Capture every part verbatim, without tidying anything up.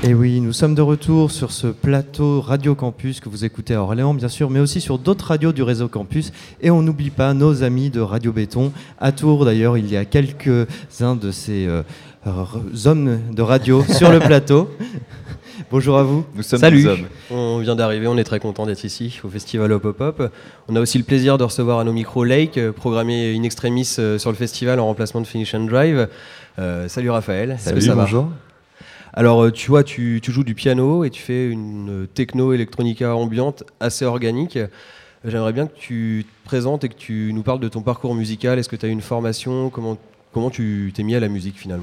Et oui, nous sommes de retour sur ce plateau Radio Campus que vous écoutez à Orléans, bien sûr, mais aussi sur d'autres radios du réseau Campus. Et on n'oublie pas nos amis de Radio Béton. À Tours, d'ailleurs, il y a quelques-uns de ces euh, hommes de radio sur le plateau. Bonjour à vous. Nous sommes Salut. des hommes. On vient d'arriver, on est très content d'être ici au festival Hop Hop Hop. On a aussi le plaisir de recevoir à nos micros Lake, programmé in extremis sur le festival en remplacement de Finish and Drive. Euh, salut Raphaël. Salut, ça bonjour. Va Alors tu vois, tu, tu joues du piano et tu fais une techno électronica ambiante assez organique. J'aimerais bien que tu te présentes et que tu nous parles de ton parcours musical. Est-ce que tu as eu une formation ? Comment, comment tu t'es mis à la musique finalement ?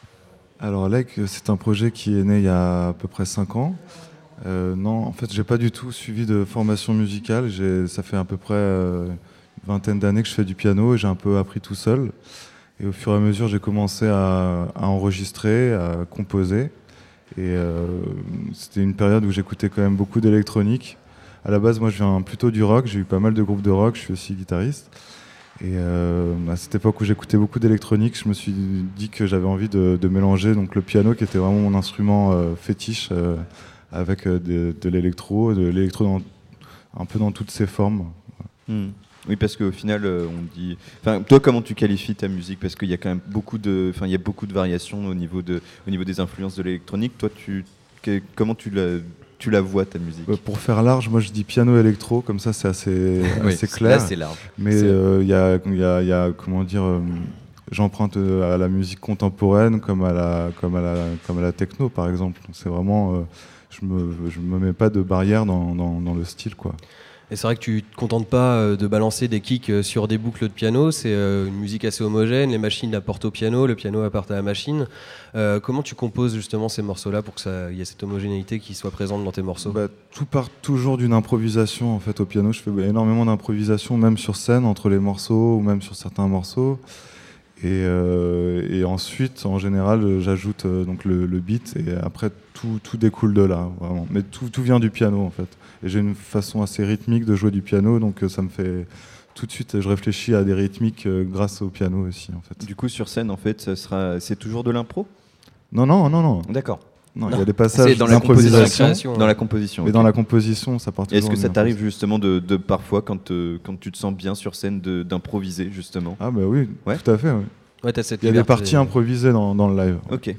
Alors Lake, c'est un projet qui est né il y a à peu près cinq ans. Euh, non, en fait, j'ai pas du tout suivi de formation musicale. J'ai, ça fait à peu près euh, une vingtaine d'années que je fais du piano et j'ai un peu appris tout seul. Et au fur et à mesure, j'ai commencé à, à enregistrer, à composer. Et euh, c'était une période où j'écoutais quand même beaucoup d'électronique. À la base, moi, je viens plutôt du rock. J'ai eu pas mal de groupes de rock. Je suis aussi guitariste. Et euh, à cette époque où j'écoutais beaucoup d'électronique, je me suis dit que j'avais envie de, de mélanger donc le piano, qui était vraiment mon instrument euh, fétiche, euh, avec euh, de, de l'électro, de l'électro dans, un peu dans toutes ses formes. Mmh. Oui, parce qu'au final, euh, on dit. Enfin, toi, comment tu qualifies ta musique ? Parce qu'il y a quand même beaucoup de, enfin, il y a beaucoup de variations au niveau de, au niveau des influences de l'électronique. Toi, tu, que, comment tu la Tu la vois, ta musique ? euh, Pour faire large, moi je dis piano électro, comme ça c'est assez, oui, assez clair. Là, c'est large. Mais il euh, y, a, y, a, y a, comment dire, euh, j'emprunte à la musique contemporaine comme à la, comme à la, comme à la techno, par exemple. Donc, c'est vraiment, euh, je me, je me mets pas de barrière dans, dans, dans le style, quoi. Et c'est vrai que tu ne te contentes pas de balancer des kicks sur des boucles de piano, c'est une musique assez homogène, les machines apportent au piano, le piano apporte à la machine. Euh, comment tu composes justement ces morceaux-là pour qu'il y ait cette homogénéité qui soit présente dans tes morceaux ? bah, Tout part toujours d'une improvisation en fait, au piano. Je fais énormément d'improvisation, même sur scène, entre les morceaux ou même sur certains morceaux. Et, euh, et ensuite, en général, j'ajoute euh, donc le, le beat et après tout, tout découle de là, vraiment. Mais tout, tout vient du piano en fait. Et j'ai une façon assez rythmique de jouer du piano, donc euh, ça me fait tout de suite, je réfléchis à des rythmiques euh, grâce au piano aussi en fait. Du coup, sur scène, en fait, ça sera, c'est toujours de l'impro ? Non, non, non, non. D'accord. Non, il y a des passages dans la d'improvisation. composition. Dans la composition. Mais Okay. dans la composition, ça part toujours. Est-ce que ça t'arrive justement de, de parfois, quand, euh, quand tu te sens bien sur scène, de, d'improviser justement ? Ah bah oui, ouais. tout à fait. Oui. Ouais, t'as cette il y a des parties improvisées dans, dans le live. Ok.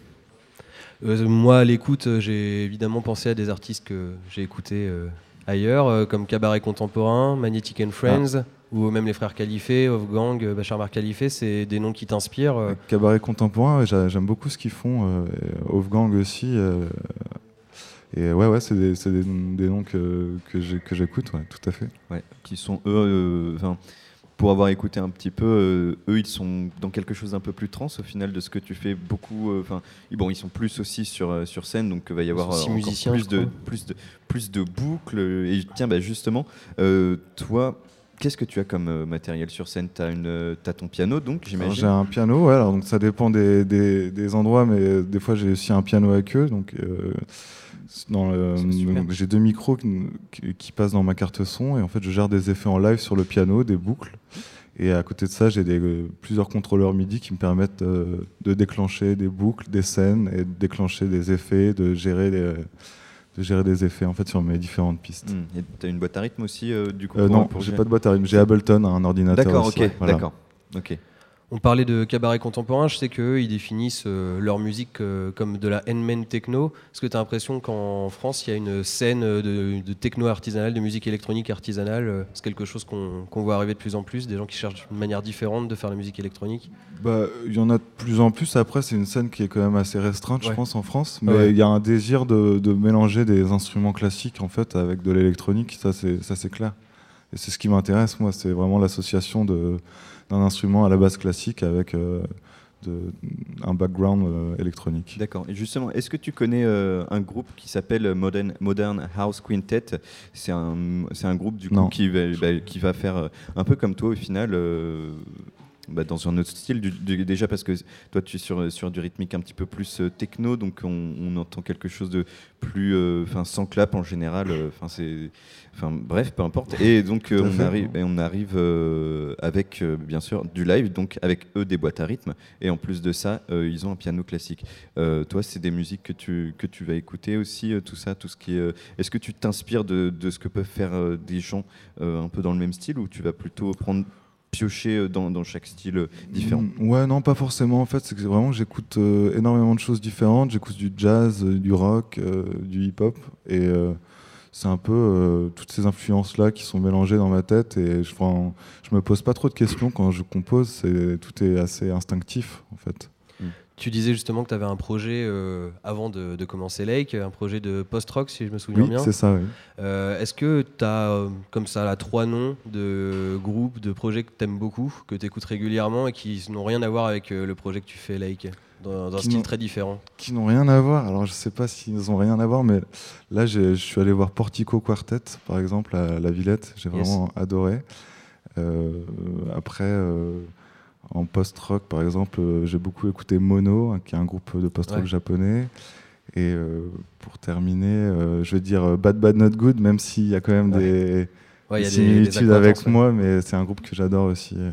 Euh, moi, à l'écoute, j'ai évidemment pensé à des artistes que j'ai écoutés euh, ailleurs, euh, comme Cabaret Contemporain, Magnetic and Friends, ah. ou même les frères Khalife, Wolfgang, Bachar Mar Khalife. C'est des noms qui t'inspirent euh... Cabaret Contemporain, j'aime beaucoup ce qu'ils font. Euh, Wolfgang aussi. Euh, et ouais, ouais, c'est des, des, des noms que, que j'écoute, ouais, tout à fait. Ouais, qui sont eux. Euh, pour avoir écouté un petit peu, euh, eux, ils sont dans quelque chose d'un peu plus trans au final de ce que tu fais beaucoup. Enfin, euh, bon, ils sont plus aussi sur euh, sur scène, donc il va y avoir euh, musiciens, plus de plus de plus de boucles. Et tiens, bah justement, euh, toi, qu'est-ce que tu as comme euh, matériel sur scène ? T'as une, euh, t'as ton piano, donc j'imagine. J'ai un piano, ouais. Alors donc ça dépend des, des, des endroits, mais des fois j'ai aussi un piano à queue, donc. Euh, Dans le, donc, j'ai deux micros qui, qui passent dans ma carte son et en fait je gère des effets en live sur le piano, des boucles, et à côté de ça j'ai des, euh, plusieurs contrôleurs MIDI qui me permettent euh, de déclencher des boucles, des scènes et de déclencher des effets, de gérer des, de gérer des effets en fait sur mes différentes pistes. Mmh. Et t'as une boîte à rythme aussi euh, du coup euh, pour, Non, pour j'ai pas de boîte à rythme, j'ai Ableton, un ordinateur. D'accord, aussi, ok, voilà. d'accord, ok. On parlait de Cabaret Contemporain, je sais qu'eux, ils définissent euh, leur musique euh, comme de la handmade techno. Est-ce que tu as l'impression qu'en France, il y a une scène de, de techno artisanale, de musique électronique artisanale ? C'est quelque chose qu'on qu'on voit arriver de plus en plus, des gens qui cherchent une manière différente de faire la musique électronique ? Bah, il y en a de plus en plus. Après, c'est une scène qui est quand même assez restreinte, ouais. je pense, en France. Mais il ouais. y a un désir de, de mélanger des instruments classiques en fait, avec de l'électronique, ça c'est, ça c'est clair. Et c'est ce qui m'intéresse, moi, c'est vraiment l'association de... d'un instrument à la base classique avec euh, de, un background euh, électronique. D'accord. Et justement, est-ce que tu connais euh, un groupe qui s'appelle Modern, Modern House Quintet ? C'est un, c'est un groupe du coup qui va, bah, qui va faire euh, un peu comme toi au final, euh, bah, dans un autre style, du, du, déjà parce que toi tu es sur, sur du rythmique un petit peu plus euh, techno, donc on, on entend quelque chose de plus, enfin euh, sans clap en général, enfin euh, c'est, enfin bref, peu importe. Et donc euh, on, arrive, et on arrive euh, avec euh, bien sûr du live, donc avec eux des boîtes à rythme, et en plus de ça, euh, ils ont un piano classique. Euh, toi, c'est des musiques que tu que tu vas écouter aussi, euh, tout ça, tout ce qui est. Euh, est-ce que tu t'inspires de, de ce que peuvent faire euh, des gens euh, un peu dans le même style, ou tu vas plutôt prendre piocher dans, dans chaque style différent? Ouais, non, pas forcément. En fait, c'est que vraiment, j'écoute euh, énormément de choses différentes. J'écoute du jazz, euh, du rock, euh, du hip-hop. Et euh, c'est un peu euh, toutes ces influences-là qui sont mélangées dans ma tête. Et je, enfin, je me pose pas trop de questions quand je compose. C'est, tout est assez instinctif, en fait. Tu disais justement que tu avais un projet euh, avant de, de commencer Lake, un projet de post-rock, si je me souviens oui, bien. Oui, c'est ça, oui. Euh, est-ce que tu as, euh, comme ça, là, trois noms de groupes, de projets que tu aimes beaucoup, que tu écoutes régulièrement et qui n'ont rien à voir avec euh, le projet que tu fais Lake, dans, dans un style très différent? Qui n'ont rien à voir. Alors, je sais pas s'ils n'ont rien à voir, mais là, je suis allé voir Portico Quartet, par exemple, à La Villette. J'ai vraiment yes. adoré. Euh, après... Euh, En post-rock, par exemple, euh, j'ai beaucoup écouté Mono, hein, qui est un groupe de post-rock ouais. japonais. Et euh, pour terminer, euh, je vais dire euh, Bad Bad Not Good, même s'il y a quand même ouais. des, ouais, des similitudes des avec ouais. moi, mais c'est un groupe que j'adore aussi. Euh.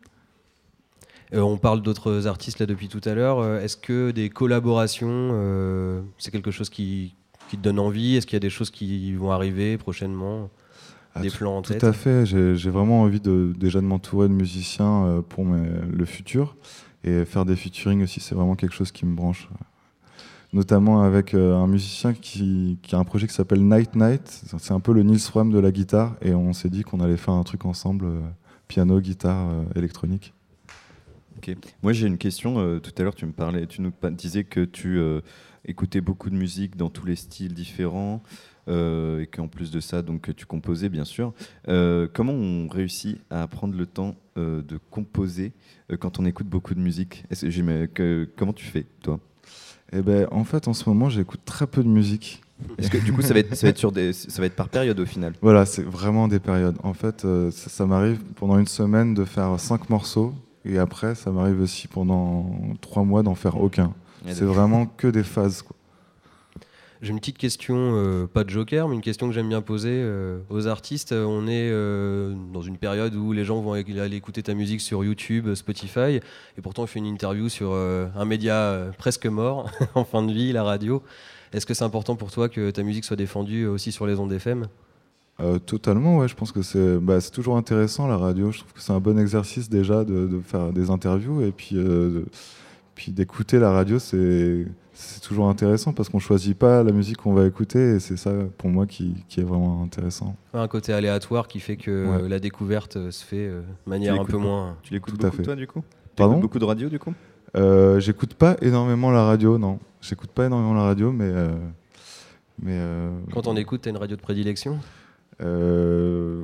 Euh, on parle d'autres artistes là depuis tout à l'heure. Euh, est-ce que des collaborations, euh, c'est quelque chose qui, qui te donne envie? Est-ce qu'il y a des choses qui vont arriver prochainement? Ah, des tout, plans en tête? Tout à fait. J'ai, j'ai vraiment envie de, déjà de m'entourer de musiciens euh, pour mes, le futur. Et faire des featuring aussi, c'est vraiment quelque chose qui me branche. Notamment avec euh, un musicien qui, qui a un projet qui s'appelle Night Night. C'est un peu le Nils Fram de la guitare. Et on s'est dit qu'on allait faire un truc ensemble, euh, piano, guitare, euh, électronique. Ok. Moi, j'ai une question. Euh, tout à l'heure, tu me parlais, tu nous disais que tu euh, écoutais beaucoup de musique dans tous les styles différents. Euh, et qu'en plus de ça, donc, tu composais bien sûr. Euh, comment on réussit à prendre le temps euh, de composer euh, quand on écoute beaucoup de musique? Est-ce que, que, comment tu fais, toi? Eh ben, en fait, en ce moment, j'écoute très peu de musique. Est-ce que du coup, ça va être, ça va être sur des, ça va être par période au final? Voilà, c'est vraiment des périodes. En fait, euh, ça, ça m'arrive pendant une semaine de faire cinq morceaux, et après, ça m'arrive aussi pendant trois mois d'en faire aucun. Ouais, c'est vraiment que des phases, quoi. J'ai une petite question, euh, pas de joker, mais une question que j'aime bien poser euh, aux artistes. On est euh, dans une période où les gens vont aller écouter ta musique sur YouTube, Spotify, et pourtant on fait une interview sur euh, un média euh, presque mort, en fin de vie, la radio. Est-ce que c'est important pour toi que ta musique soit défendue aussi sur les ondes F M? euh, Totalement, ouais. Je pense que c'est, bah, c'est toujours intéressant, la radio. Je trouve que c'est un bon exercice déjà de, de faire des interviews, et puis, euh, de, puis d'écouter la radio, c'est... C'est toujours intéressant parce qu'on ne choisit pas la musique qu'on va écouter et c'est ça pour moi qui, qui est vraiment intéressant. Un côté aléatoire qui fait que ouais. la découverte se fait de manière un peu moins... Tu l'écoutes beaucoup toi du coup? Pardon? Beaucoup de radio du coup? euh, J'écoute pas énormément la radio, non. J'écoute pas énormément la radio, mais... Euh, mais euh, Quand on écoute, tu as une radio de prédilection? euh,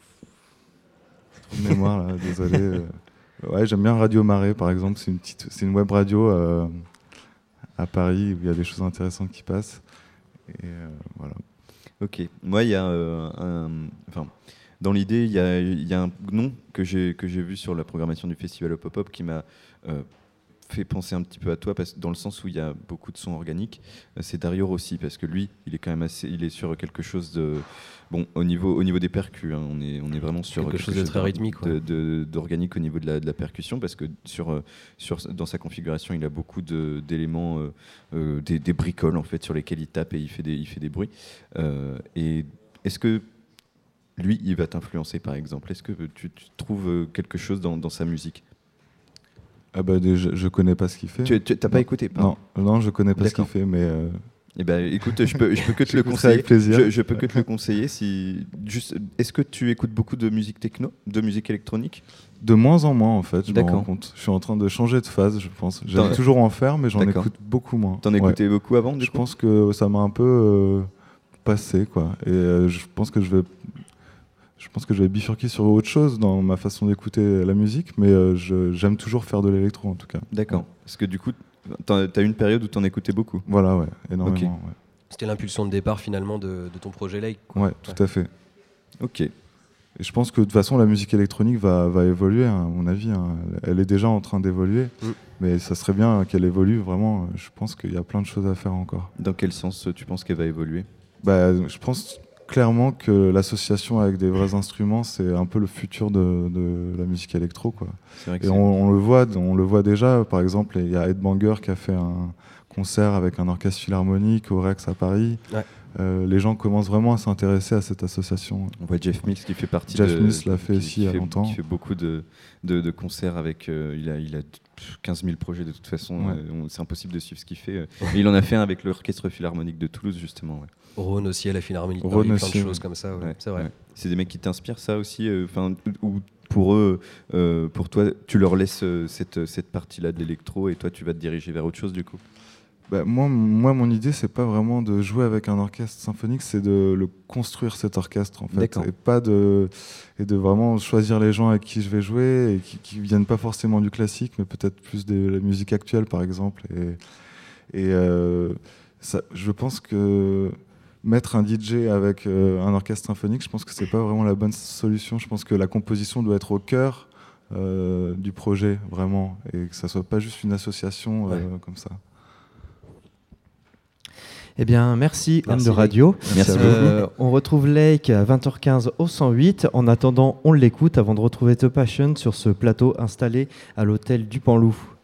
Trop de mémoire là, désolé. Ouais, j'aime bien Radio Marais par exemple, c'est une, petite, c'est une web radio... Euh, à Paris où il y a des choses intéressantes qui passent et euh, voilà. Ok, moi il y a euh, un, enfin dans l'idée il y a, il y a un nom que j'ai que j'ai vu sur la programmation du festival au Pop-Up qui m'a euh, fait penser un petit peu à toi parce dans le sens où il y a beaucoup de sons organiques. C'est Dario Rossi parce que lui il est quand même assez, il est sur quelque chose de bon au niveau au niveau des percus, hein, on est on est vraiment sur quelque, quelque chose de très rythmique, de, de, d'organique au niveau de la, de la percussion parce que sur sur dans sa configuration il a beaucoup de, d'éléments euh, euh, des, des bricoles en fait sur lesquels il tape et il fait des il fait des bruits euh, et est-ce que lui il va t'influencer par exemple? Est-ce que tu, tu trouves quelque chose dans, dans sa musique? Ah bah déjà, je connais pas ce qu'il fait. Tu, tu t'as pas écouté? Non, non, je connais pas D'accord. ce qu'il fait, mais. Euh... Eh ben, écoute, je peux, je peux que te le conseiller. Avec plaisir. Je, je peux que te le conseiller. Si, juste, est-ce que tu écoutes beaucoup de musique techno, de musique électronique? De moins en moins, en fait. Je me rends compte. Je suis en train de changer de phase, je pense. J'aime T'en... toujours en faire, mais j'en D'accord. écoute beaucoup moins. T'en écoutais ouais. beaucoup avant, du Je coup pense que ça m'a un peu euh, passé, quoi. Et euh, je pense que je vais. Je pense que je vais bifurquer sur autre chose dans ma façon d'écouter la musique, mais euh, je, j'aime toujours faire de l'électro en tout cas. D'accord. Ouais. Parce que du coup, t'as eu une période où t'en écoutais beaucoup. Voilà, ouais, énormément. Okay. Ouais. C'était l'impulsion de départ finalement de, de ton projet Lake, quoi. Ouais, tout ouais. à fait. Ok. Et je pense que de toute façon, la musique électronique va, va évoluer, hein, à mon avis. Hein. Elle est déjà en train d'évoluer, mm. mais ça serait bien qu'elle évolue vraiment. Je pense qu'il y a plein de choses à faire encore. Dans quel sens tu penses qu'elle va évoluer ? Bah, je pense clairement que l'association avec des vrais instruments, c'est un peu le futur de, de la musique électro, quoi. C'est vrai que Et on, on, le voit, on le voit déjà. Par exemple, il y a Ed Banger qui a fait un concert avec un orchestre philharmonique au Rex à Paris. Ouais. Euh, les gens commencent vraiment à s'intéresser à cette association. On voit Jeff Mills qui fait partie Jeff de... Jeff Mills l'a fait qui, aussi qui il y a fait, longtemps. Qui fait beaucoup de, de, de concerts avec... Euh, il, a, il a quinze mille projets de toute façon. Ouais. Euh, c'est impossible de suivre ce qu'il fait. Et il en a fait un avec l'Orchestre Philharmonique de Toulouse, justement. Ouais. Rhône aussi à la Philharmonie de Paris, plein de choses comme ça. Ouais. Ouais, c'est vrai. Ouais. C'est des mecs qui t'inspirent, ça aussi euh, ou pour eux, euh, pour toi, tu leur laisses euh, cette, cette partie-là de l'électro et toi, tu vas te diriger vers autre chose, du coup ? Bah, moi, moi, mon idée, c'est pas vraiment de jouer avec un orchestre symphonique, c'est de le construire, cet orchestre, en fait, et pas de et de vraiment choisir les gens avec qui je vais jouer et qui, qui viennent pas forcément du classique, mais peut-être plus de la musique actuelle, par exemple. Et, et euh, ça, je pense que mettre un D J avec euh, un orchestre symphonique, je pense que c'est pas vraiment la bonne solution. Je pense que la composition doit être au cœur euh, du projet, vraiment, et que ça soit pas juste une association euh, ouais. comme ça. Eh bien, merci, merci homme de radio. Merci euh, beaucoup. On retrouve Lake à vingt heures quinze au cent huit. En attendant, on l'écoute avant de retrouver The Passion sur ce plateau installé à l'hôtel du Panloup.